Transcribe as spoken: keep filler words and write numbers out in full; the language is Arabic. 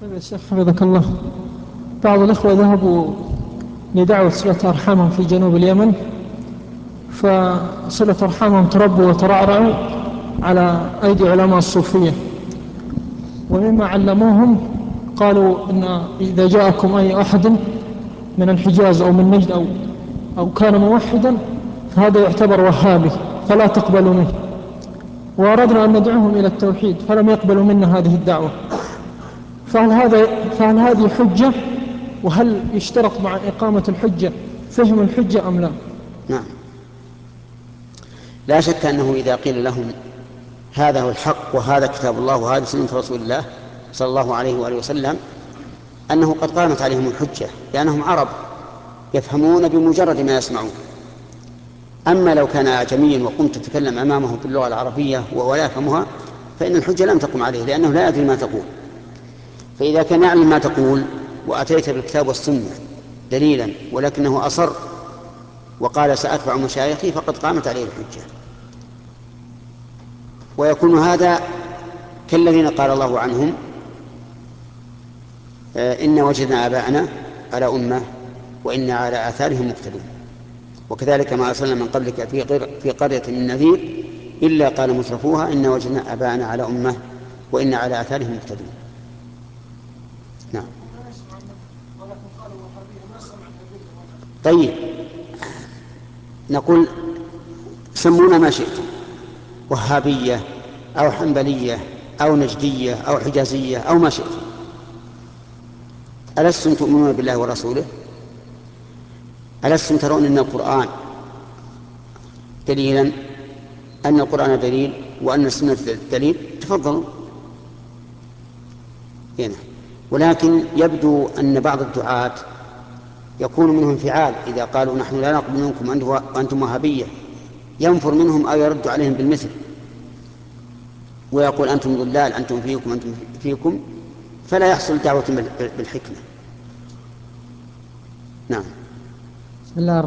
طيب يا شيخ حفظك الله، بعض الإخوة ذهبوا لدعوة صلة أرحامهم في جنوب اليمن، فصلة أرحامهم تربوا وترعرعوا على أيدي علماء الصوفية، ومما علموهم قالوا إن إذا جاءكم أي أحد من الحجاز أو من نجد أو, أو كان موحدا فهذا يعتبر وهابي فلا تقبلوا منه، وأردنا أن ندعوهم إلى التوحيد فلم يقبلوا منا هذه الدعوة. فهل, هذا فهل هذه حجة؟ وهل يشترط مع إقامة الحجة فهم الحجة أم لا؟ نعم، لا شك أنه إذا قيل لهم هذا هو الحق وهذا كتاب الله وهذا سنة رسول الله صلى الله عليه وآله وسلم أنه قد قامت عليهم الحجة، لأنهم عرب يفهمون بمجرد ما يسمعون. أما لو كان أعجميا وقمت تتكلم أمامه باللغة العربية وهو لا يفهمها فإن الحجة لم تقم عليه، لأنه لا يدري ما تقول. فإذا كان يعلم ما تقول وأتيت بالكتاب والسنة دليلا ولكنه أصر وقال سأتبع مشايخي فقد قامت عليه الحجة. ويكون هذا كالذين قال الله عنهم إن وجدنا آباءنا على أمة وإنا على آثارهم مقتدون. وكذلك ما أرسلنا من قبلك في قرية من نذير إلا قال مترفوها إن وجدنا آباءنا على أمة وإنا على آثارهم مقتدون. نعم. طيب نقول سمونا ما شئتم، وهابية أو حنبلية أو نجدية أو حجازية أو ما شئتم، ألستم تؤمنون بالله ورسوله؟ ألستم ترون أن القرآن دليلا، أن القرآن دليل وأن السنة دليل؟ تفضلوا هنا. ولكن يبدو أن بعض الدعاة يكون منهم انفعال إذا قالوا نحن لا نقبل منكم وأنتم وهابية، ينفر منهم أو يرد عليهم بالمثل ويقول أنتم ضلال أنتم فيكم أنتم فيكم، فلا يحصل دعوة بالحكمة. نعم. بسم الله